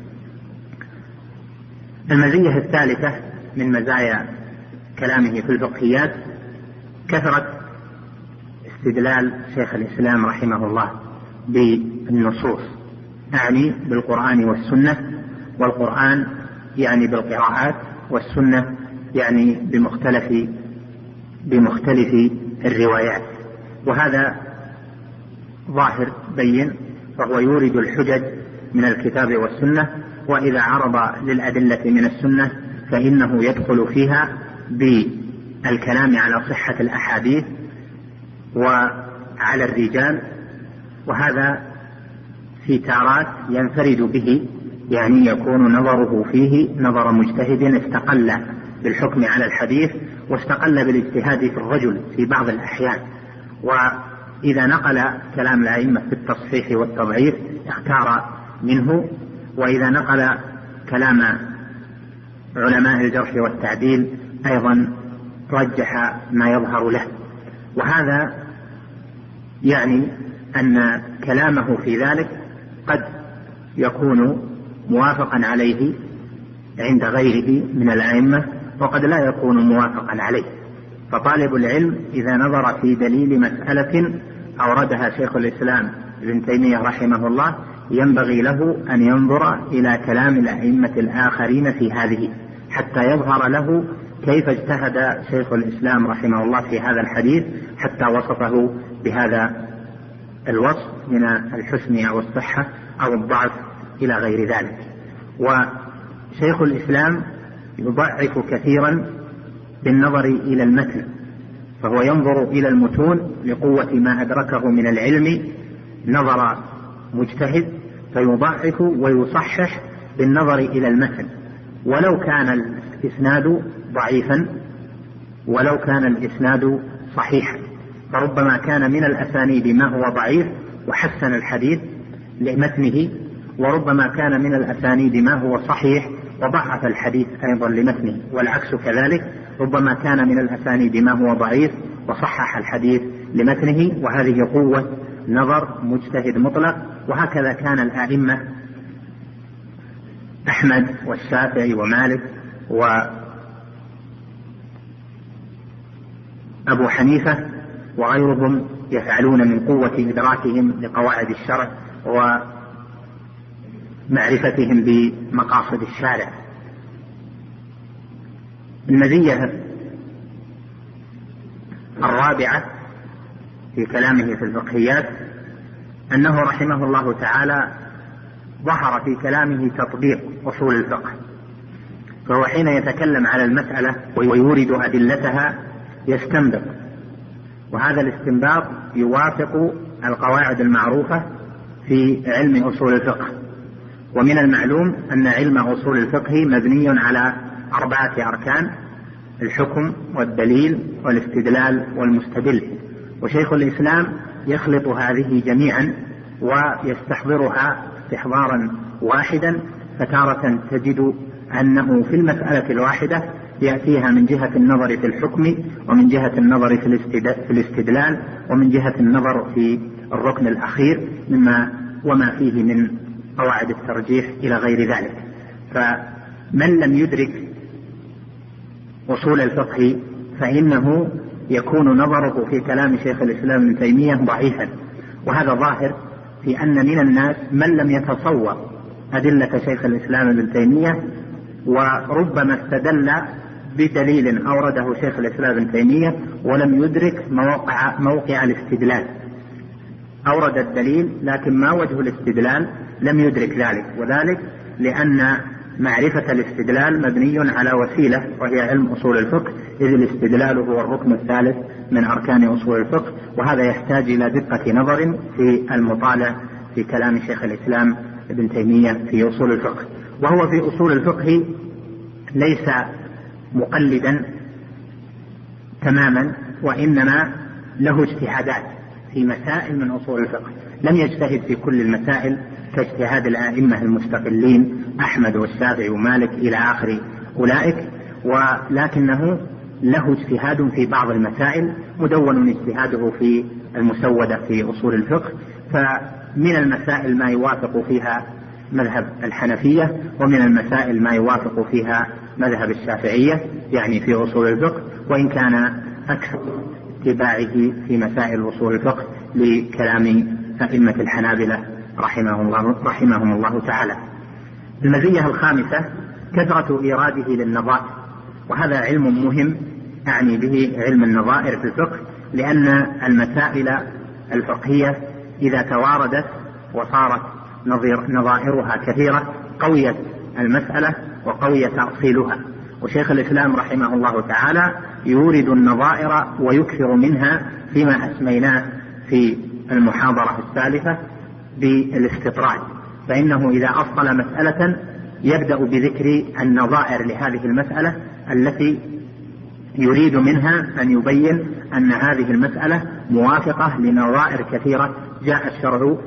المزية الثالثة من مزايا كلامه في الفقهيات كثرة استدلال شيخ الإسلام رحمه الله بالنصوص، أعني بالقرآن والسنة، والقرآن يعني بالقراءات، والسنة يعني بمختلف الروايات، وهذا ظاهر بين، فهو يورد الحجج من الكتاب والسنة، وإذا عرض للأدلة من السنة فإنه يدخل فيها بالكلام على صحة الأحاديث وعلى الرجال، وهذا في تارات ينفرد به، يعني يكون نظره فيه نظر مجتهد استقل بالحكم على الحديث واستقل بالاجتهاد في الرجل في بعض الأحيان، وإذا نقل كلام الأئمة في التصحيح والتضعيف اختار منه، وإذا نقل كلام علماء الجرح والتعديل أيضا رجح ما يظهر له. وهذا يعني أن كلامه في ذلك قد يكون موافقا عليه عند غيره من الأئمة، وقد لا يكون موافقا عليه. فطالب العلم إذا نظر في دليل مسألة أوردها شيخ الإسلام ابن تيمية رحمه الله ينبغي له أن ينظر إلى كلام الأئمة الآخرين في هذه حتى يظهر له كيف اجتهد شيخ الإسلام رحمه الله في هذا الحديث حتى وصفه بهذا الوصف من الحسن أو الصحة أو الضعف إلى غير ذلك. وشيخ الإسلام يضعف كثيرا بالنظر إلى المتن، فهو ينظر إلى المتون لقوة ما أدركه من العلم نظر مجتهد، فيضعف ويصحح بالنظر إلى المتن، ولو كان الإسناد ضعيفا ولو كان الإسناد صحيحا، فربما كان من الأسانيد ما هو ضعيف وحسن الحديث لمتنه، وربما كان من الأسانيد ما هو صحيح وضعف الحديث أيضا لمتنه، والعكس كذلك، ربما كان من الأسانيد ما هو ضعيف وصحح الحديث لمتنه، وهذه قوة نظر مجتهد مطلق. وهكذا كان الأئمة أحمد والشافعي ومالك وأبو حنيفة وغيرهم يفعلون من قوة إدراكهم لقواعد الشرع ومعرفتهم بمقاصد الشارع. المزية الرابعة في كلامه في الفقهيات أنه رحمه الله تعالى ظهر في كلامه تطبيق أصول الفقه، فهو حين يتكلم على المسألة ويورد أدلتها يستنبط، وهذا الاستنباط يوافق القواعد المعروفة في علم أصول الفقه. ومن المعلوم أن علم أصول الفقه مبني على 4 أركان: الحكم والدليل والاستدلال والمستدل، وشيخ الإسلام يخلط هذه جميعا ويستحضرها استحضارا واحدا، فتارة تجد أنه في المسألة الواحدة يأتيها من جهة النظر في الحكم، ومن جهة النظر في الاستدلال، ومن جهة النظر في الركن الأخير وما فيه من قواعد الترجيح إلى غير ذلك. فمن لم يدرك أصول الفقه فإنه يكون نظره في كلام شيخ الإسلام ابن تيمية ضعيفا، وهذا ظاهر في أن من الناس من لم يتصور أدلة شيخ الإسلام ابن تيمية، وربما استدل بدليل أورده شيخ الإسلام ابن تيمية ولم يدرك موقع الاستدلال. أورد الدليل لكن ما وجه الاستدلال لم يدرك ذلك، وذلك لأن معرفة الاستدلال مبني على وسيلة وهي علم أصول الفقه، إذ الاستدلال هو الركن الثالث من أركان أصول الفقه، وهذا يحتاج إلى دقة نظر في المطالع في كلام شيخ الإسلام ابن تيمية في أصول الفقه. وهو في أصول الفقه ليس مقلدا تماما، وإنما له اجتهادات في مسائل من أصول الفقه، لم يجتهد في كل المسائل كاجتهاد الأئمة المستقلين أحمد والشافعي ومالك إلى آخر أولئك، ولكنه له اجتهاد في بعض المسائل مدون اجتهاده في المسودة في أصول الفقه. فمن المسائل ما يوافق فيها مذهب الحنفية، ومن المسائل ما يوافق فيها مذهب الشافعية يعني في أصول الفقه، وإن كان أكثر اتباعه في مسائل أصول الفقه لكلام أئمة الحنابلة رحمهم الله تعالى. المزية الخامسة كثرة إيراده للنظائر، وهذا علم مهم أعني به علم النظائر في الفقه، لأن المسائل الفقهية إذا تواردت وصارت نظائرها كثيرة قويت المسألة وقوي تأصيلها. وشيخ الإسلام رحمه الله تعالى يورد النظائر ويكثر منها فيما أسميناه في المحاضرة الثالثة بالاستطراد، فإنه إذا أصل مسألة يبدأ بذكر النظائر لهذه المسألة التي يريد منها أن يبين أن هذه المسألة موافقة لنظائر كثيرة جاء الشرع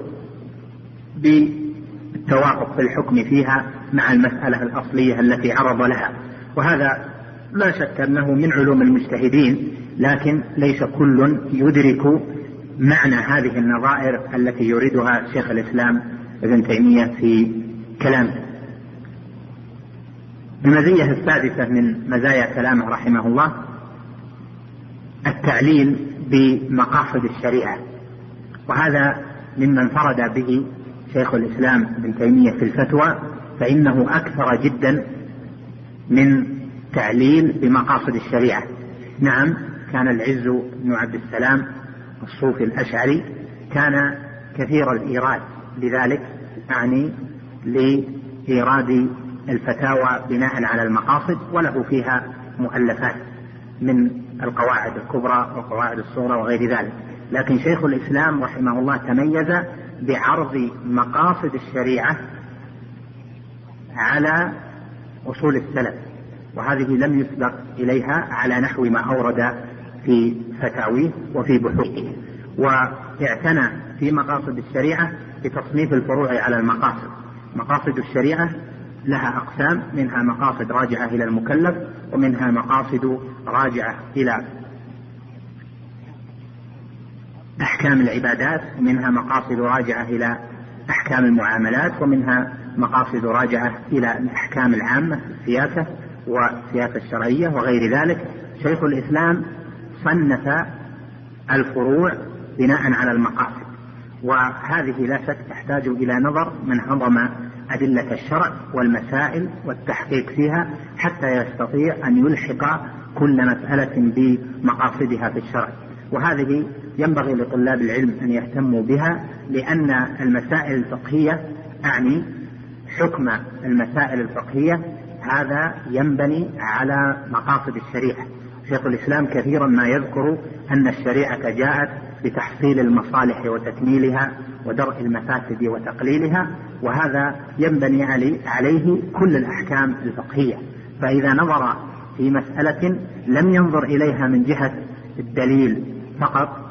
بالتوافق في الحكم فيها مع المسألة الأصلية التي عرض لها. وهذا لا شك أنه من علوم المجتهدين، لكن ليس كل يدرك معنى هذه النظائر التي يريدها شيخ الإسلام ابن تيمية في كلامه. المزية السادسة من مزايا كلامه رحمه الله التعليل بمقاصد الشريعة، وهذا مما انفرد به شيخ الإسلام ابن تيمية في الفتوى، فإنه أكثر جدا من تعليل بمقاصد الشريعة. نعم، كان العز بن عبد السلام الصوفي الأشعري كان كثير الإيراد لذلك، يعني لإيراد الفتاوى بناء على المقاصد، وله فيها مؤلفات من القواعد الكبرى والقواعد الصغرى وغير ذلك. لكن شيخ الإسلام رحمه الله تميز بعرض مقاصد الشريعة على أصول السلف، وهذه لم يسبق إليها على نحو ما أورد في فتاويه وفي بحوثه. واعتنى في مقاصد الشريعة بتصنيف الفروع على المقاصد. مقاصد الشريعة لها أقسام، منها مقاصد راجعة إلى المكلف، ومنها مقاصد راجعة إلى أحكام العبادات، ومنها مقاصد راجعة إلى أحكام المعاملات، ومنها مقاصد راجعة إلى الأحكام العامة السياسة والسياسة الشرعية وغير ذلك. شيخ الإسلام صنف الفروع بناء على المقاصد، وهذه لا شك تحتاج إلى نظر من هضم أدلة الشرع والمسائل والتحقيق فيها حتى يستطيع أن يلحق كل مسألة بمقاصدها في الشرع. وهذه ينبغي لطلاب العلم أن يهتموا بها، لأن المسائل الفقهية أعني حكم المسائل الفقهية هذا ينبني على مقاصد الشريعة. شيخ الإسلام كثيرا ما يذكر أن الشريعة جاءت لتحصيل المصالح وتكميلها ودرء المفاسد وتقليلها، وهذا ينبني عليه كل الأحكام الفقهية. فإذا نظر في مسألة لم ينظر إليها من جهة الدليل فقط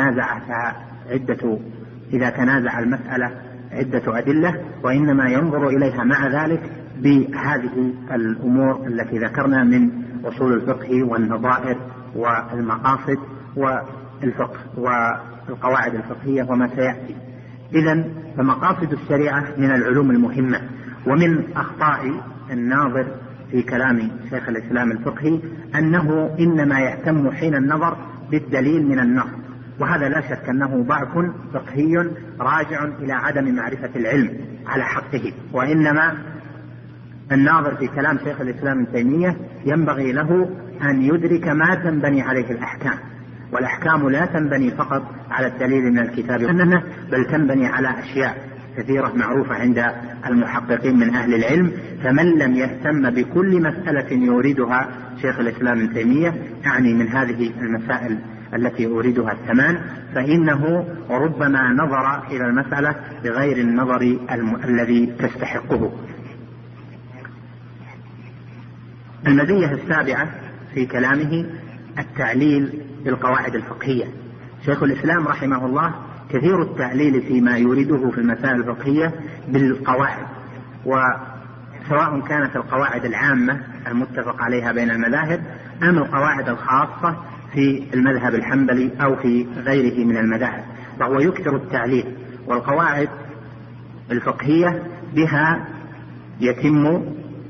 إذا تنازع المسألة عدة أدلة، وإنما ينظر إليها مع ذلك بهذه الأمور التي ذكرنا من أصول الفقه والنظائر والمقاصد والفقه والقواعد الفقهية وما سيأتي. إذن فمقاصد الشريعة من العلوم المهمة. ومن أخطاء الناظر في كلام شيخ الإسلام الفقهي أنه إنما يهتم حين النظر بالدليل من النص، وهذا لا شك أنه ضعف فقهي راجع إلى عدم معرفة العلم على حقه، وإنما الناظر في كلام شيخ الإسلام ابن تيمية ينبغي له أن يدرك ما تنبني عليه الأحكام، والأحكام لا تنبني فقط على الدليل من الكتاب والسنة، بل تنبني على أشياء كثيرة معروفة عند المحققين من أهل العلم. فمن لم يهتم بكل مسألة يوردها شيخ الإسلام ابن تيمية، يعني من هذه المسائل التي أوردها الثمان، فإنه ربما نظر إلى المسألة بغير النظر الذي تستحقه. المزية السابعة في كلامه التعليل بالقواعد الفقهية. شيخ الإسلام رحمه الله كثير التعليل فيما يورده في المسائل الفقهية بالقواعد، وسواء كانت القواعد العامة المتفق عليها بين المذاهب أم القواعد الخاصة في المذهب الحنبلي أو في غيره من المذاهب، فهو يكثر التعليل. والقواعد الفقهية بها يتم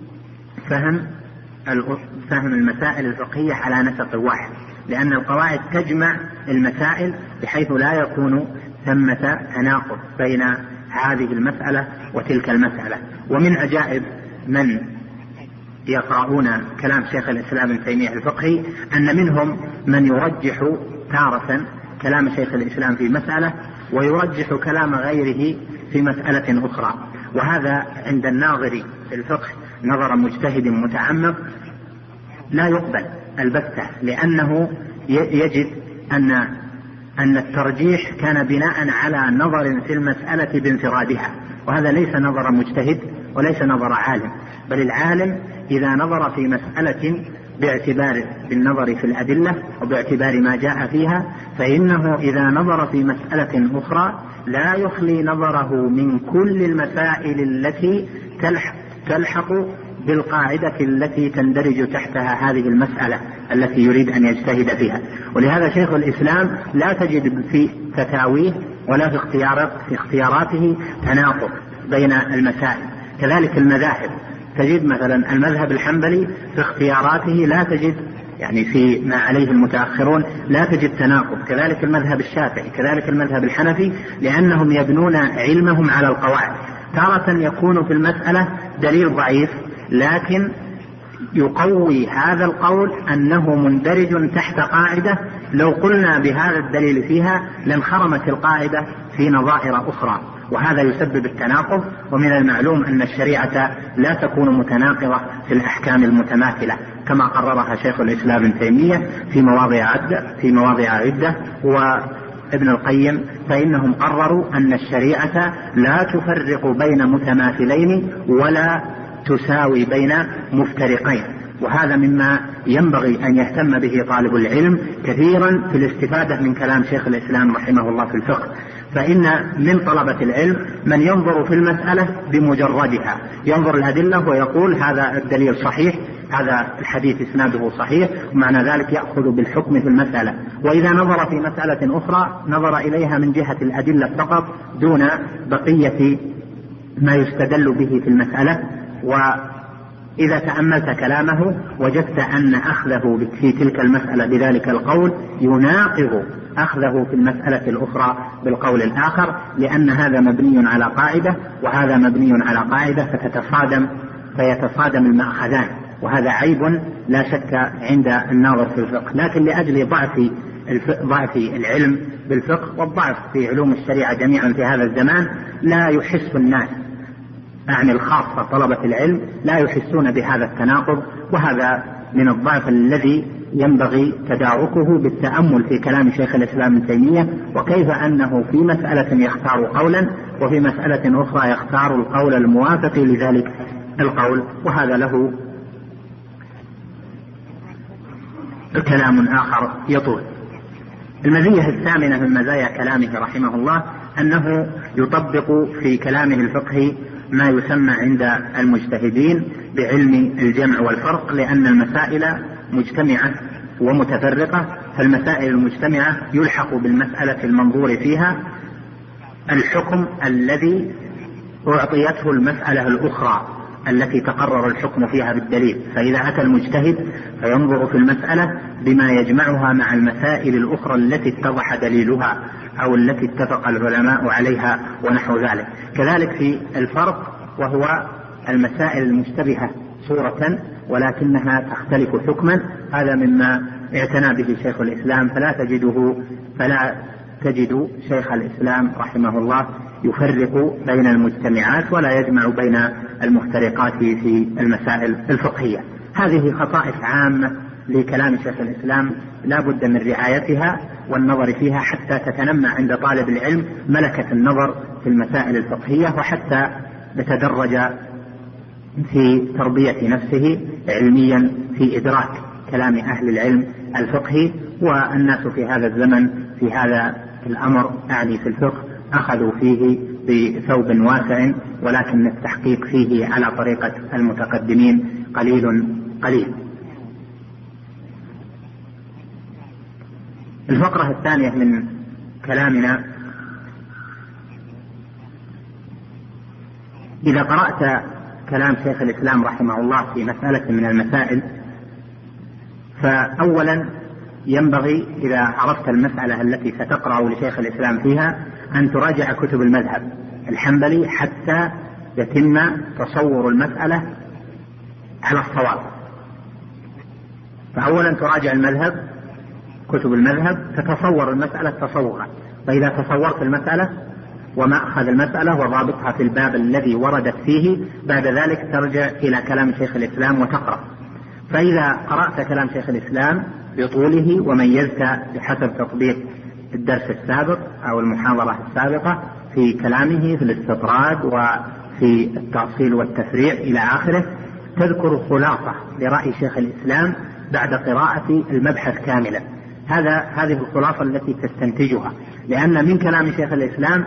فهم المسائل الفقهية على نسق واحد، لأن القواعد تجمع المسائل بحيث لا يكون ثمة تناقض بين هذه المسألة وتلك المسألة. ومن عجائب من يقرؤون كلام شيخ الإسلام ابن تيمية الفقهي أن منهم من يرجح تارة كلام شيخ الإسلام في مسألة ويرجح كلام غيره في مسألة أخرى، وهذا عند الناظر في الفقه نظر مجتهد متعمق لا يقبل البتة، لأنه يجد أن الترجيح كان بناء على نظر في المسألة بانفرادها، وهذا ليس نظر مجتهد وليس نظر عالم، بل العالم إذا نظر في مسألة باعتبار بالنظر في الأدلة وباعتبار ما جاء فيها، فإنه إذا نظر في مسألة أخرى لا يخلي نظره من كل المسائل التي تلحق بالقاعدة التي تندرج تحتها هذه المسألة التي يريد أن يجتهد فيها. ولهذا شيخ الإسلام لا تجد في فتاويه ولا في اختياراته تناقض بين المسائل. كذلك المذاهب، تجد مثلا المذهب الحنبلي في اختياراته لا تجد، يعني في ما عليه المتأخرون لا تجد تناقض، كذلك المذهب الشافعي، كذلك المذهب الحنفي، لأنهم يبنون علمهم على القواعد. تارة يكون في المسألة دليل ضعيف لكن يقوي هذا القول أنه مندرج تحت قاعدة لو قلنا بهذا الدليل فيها لانخرمت القاعدة في نظائر أخرى، وهذا يسبب التناقض. ومن المعلوم أن الشريعة لا تكون متناقضة في الأحكام المتماثلة كما قررها شيخ الإسلام ابن تيمية في مواضع عدة وابن القيم، فإنهم قرروا أن الشريعة لا تفرق بين متماثلين ولا تساوي بين مفترقين، وهذا مما ينبغي أن يهتم به طالب العلم كثيرا في الاستفادة من كلام شيخ الإسلام رحمه الله في الفقه. فإن من طلبة العلم من ينظر في المسألة بمجردها، ينظر الأدلة ويقول هذا الدليل صحيح، هذا الحديث إسناده صحيح، ومعنى ذلك يأخذ بالحكم في المسألة. وإذا نظر في مسألة أخرى نظر إليها من جهة الأدلة فقط دون بقية ما يستدل به في المسألة. وإذا تأملت كلامه وجدت أن أخذه في تلك المسألة بذلك القول يناقض أخذه في المسألة الأخرى بالقول الآخر، لأن هذا مبني على قاعدة وهذا مبني على قاعدة فيتصادم المأخذان، وهذا عيب لا شك عند الناظر في الفقه. لكن لأجل ضعف العلم بالفقه والضعف في علوم الشريعة جميعا في هذا الزمان لا يحس الناس، يعني الخاصة طلبة العلم لا يحسون بهذا التناقض، وهذا من الضعف الذي ينبغي تداركه بالتأمل في كلام شيخ الإسلام ابن تيمية، وكيف أنه في مسألة يختار قولا وفي مسألة أخرى يختار القول الموافق لذلك القول، وهذا له كلام آخر يطول. المزية الثامنة من مزايا كلامه رحمه الله أنه يطبق في كلامه الفقهي ما يسمى عند المجتهدين بعلم الجمع والفرق، لأن المسائل مجتمعة ومتفرقة، فالمسائل المجتمعة يلحق بالمسألة المنظور فيها الحكم الذي أعطيته المسألة الأخرى، التي تقرر الحكم فيها بالدليل. فإذا أتى المجتهد فينظر في المسألة بما يجمعها مع المسائل الأخرى التي اتضح دليلها أو التي اتفق العلماء عليها ونحو ذلك. كذلك في الفرق، وهو المسائل المشتبهة صورة ولكنها تختلف حكما، هذا مما اعتنى به شيخ الإسلام، فلا تجد شيخ الإسلام رحمه الله يفرق بين المجتمعات ولا يجمع بين المفترقات في المسائل الفقهية. هذه خصائص عامة لكلام شيخ الإسلام لا بد من رعايتها والنظر فيها حتى تتنمى عند طالب العلم ملكة النظر في المسائل الفقهية، وحتى يتدرج في تربية نفسه علميا في إدراك كلام أهل العلم الفقهي. والناس في هذا الزمن في هذا الأمر أعني في الفقه أخذوا فيه بثوب واسع، ولكن التحقيق فيه على طريقة المتقدمين قليل. الفقرة الثانية من كلامنا: إذا قرأت كلام شيخ الإسلام رحمه الله في مسألة من المسائل، فأولا ينبغي إذا عرفت المسألة التي ستقرأ لشيخ الإسلام فيها أن تراجع كتب المذهب الحنبلي حتى يتم تصور المسألة على الصواب. فأولا تراجع المذهب، كتب المذهب، تتصور المسألة تصورا. فإذا تصورت المسألة ومأخذ المسألة وضابطها في الباب الذي وردت فيه، بعد ذلك ترجع إلى كلام شيخ الإسلام وتقرأ. فإذا قرأت كلام شيخ الإسلام بطوله وميزت بحسب تطبيق الدرس السابق أو المحاضرة السابقة في كلامه في الاستطراد وفي التأصيل والتفريع إلى آخره، تذكر خلاصة لرأي شيخ الإسلام بعد قراءة المبحث كاملا. هذه الخلاصة التي تستنتجها، لأن من كلام شيخ الإسلام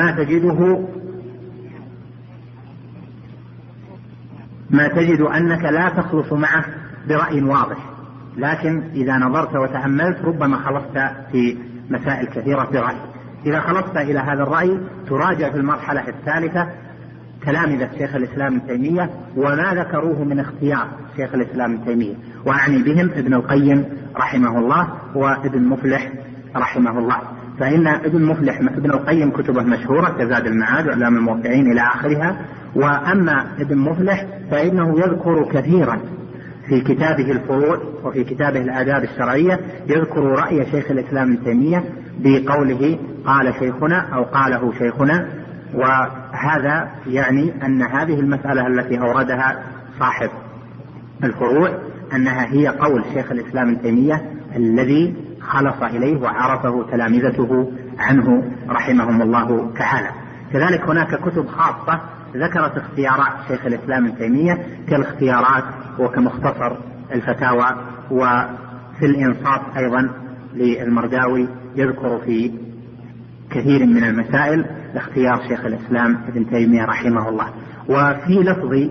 ما تجد أنك لا تخلص معه برأي واضح، لكن إذا نظرت وتأملت ربما خلصت في مسائل كثيرة برأي. إذا خلصت إلى هذا الرأي تراجع في المرحلة الثالثة تلامذة شيخ الإسلام ابن تيمية وما ذكروه من اختيار شيخ الإسلام ابن تيمية، وأعني بهم ابن القيم رحمه الله وابن مفلح رحمه الله. فإن ابن القيم كتبه مشهورة كزاد المعاد وإعلام الموقعين إلى آخرها. وأما ابن مفلح فإنه يذكر كثيرا في كتابه الفروع وفي كتابه الآداب الشرعية، يذكر رأي شيخ الإسلام ابن تيمية بقوله قال شيخنا أو قاله شيخنا. وهذا يعني أن هذه المسألة التي أوردها صاحب الفروع أنها هي قول شيخ الإسلام ابن تيمية الذي خلص إليه وعرفه تلامذته عنه رحمهم الله تعالى. كذلك هناك كتب خاصة ذكرت اختيارات شيخ الإسلام ابن تيمية كالاختيارات وكمختصر الفتاوى. وفي الإنصاف أيضا للمرداوي يذكر في كثير من المسائل اختيار شيخ الإسلام ابن تيمية رحمه الله. وفي لفظ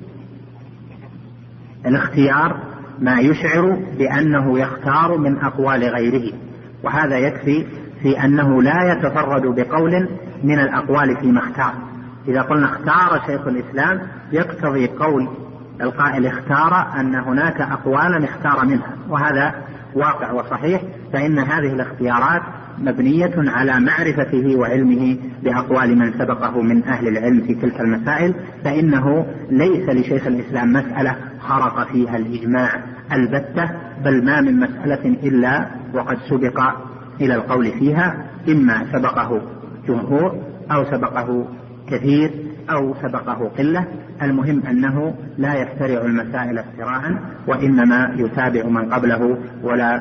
الاختيار ما يشعر بأنه يختار من أقوال غيره، وهذا يكفي في أنه لا يتفرد بقول من الأقوال فيما اختار. إذا قلنا اختار شيخ الإسلام يقتضي قول القائل اختار أن هناك أقوالا اختار منها، وهذا واقع وصحيح. فإن هذه الاختيارات مبنية على معرفته وعلمه بأقوال من سبقه من أهل العلم في تلك المسائل. فإنه ليس لشيخ الإسلام مسألة خرق فيها الإجماع البتة، بل ما من مسألة إلا وقد سبق إلى القول فيها، إما سبقه جمهور أو سبقه كثير أو سبقه قلة. المهم أنه لا يفترع المسائل افتراء، وإنما يتابع من قبله ولا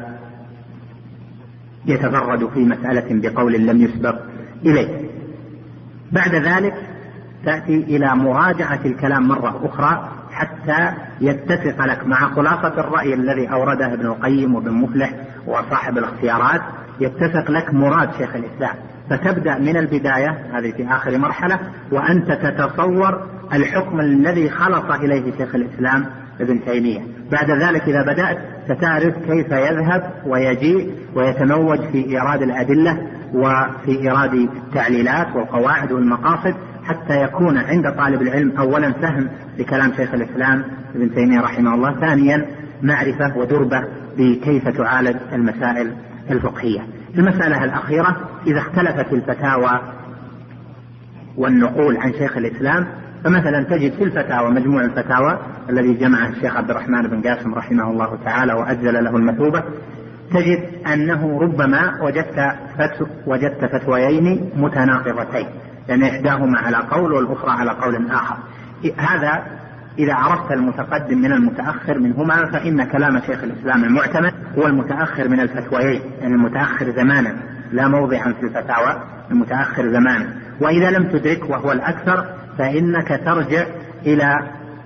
يتفرد في مسألة بقول لم يسبق إليه. بعد ذلك تأتي إلى مراجعة الكلام مرة أخرى حتى يتفق لك مع خلاصة الرأي الذي أورده ابن القيم وابن مفلح وصاحب الاختيارات، يتفق لك مراد شيخ الإسلام. فتبدأ من البداية، هذه في آخر مرحلة، وأنت تتصور الحكم الذي خلص إليه شيخ الإسلام ابن تيمية. بعد ذلك إذا بدأت ستعرف كيف يذهب ويجيء ويتموج في إيراد الأدلة وفي إيراد التعليلات والقواعد والمقاصد، حتى يكون عند طالب العلم أولا فهم لكلام شيخ الإسلام ابن تيمية رحمه الله، ثانيا معرفة ودربة بكيف تعالج المسائل الفقهية. المسألة الأخيرة، إذا اختلفت الفتاوى والنقول عن شيخ الإسلام، فمثلا تجد في الفتاوى مجموع الفتاوى الذي جمعه الشيخ عبد الرحمن بن قاسم رحمه الله تعالى وأجزل له المثوبة، تجد أنه ربما وجدت فتويين متناقضتين، لأن إحداهما على قول والأخرى على قول آخر. هذا إذا عرفت المتقدم من المتأخر منهما فإن كلام شيخ الإسلام المعتمد هو المتأخر من الفتويين، يعني المتأخر زمانا لا موضعا في الفتاوى، المتأخر زمانا. وإذا لم تدرك وهو الأكثر فإنك ترجع إلى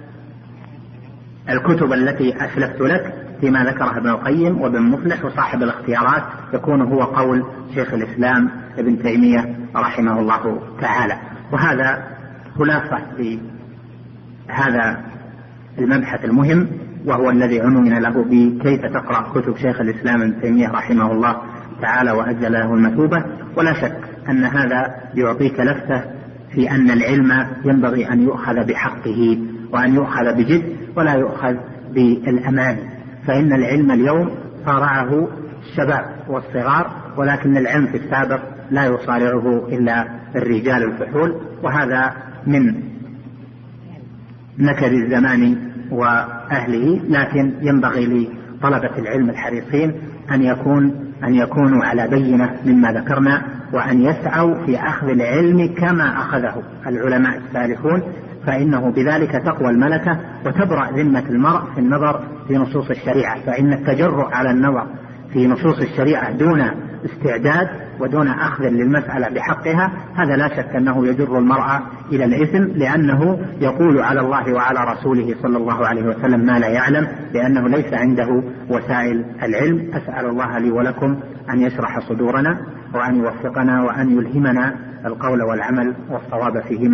الكتب التي أسلفت لك فيما ذكرها ابن القيم وابن مفلح وصاحب الاختيارات، يكون هو قول شيخ الإسلام ابن تيمية رحمه الله تعالى. وهذا خلاصة لهذا المبحث المهم، وهو الذي عنون له بكيف تقرأ كتب شيخ الإسلام ابن تيمية رحمه الله تعالى وأجل له المثوبة. ولا شك أن هذا يعطيك لفتة في أن العلم ينبغي أن يؤخذ بحقه وأن يؤخذ بجد ولا يؤخذ بالأمان، فإن العلم اليوم صارعه الشباب والصغار، ولكن العلم في السابق لا يصارعه إلا الرجال الفحول، وهذا من نكد الزمان وأهله. لكن ينبغي لطلبة العلم الحريصين أن يكونوا على بينة مما ذكرنا، وأن يسعوا في أخذ العلم كما أخذه العلماء السالفون، فإنه بذلك تقوى الملكة وتبرأ ذمة المرء في النظر في نصوص الشريعة. فإن التجرؤ على النظر في نصوص الشريعة دون استعداد ودون أخذ للمسألة بحقها، هذا لا شك أنه يجر المرء إلى الإثم، لأنه يقول على الله وعلى رسوله صلى الله عليه وسلم ما لا يعلم، لأنه ليس عنده وسائل العلم. أسأل الله لي ولكم أن يشرح صدورنا وأن يوفقنا وأن يلهمنا القول والعمل والصواب فيهما.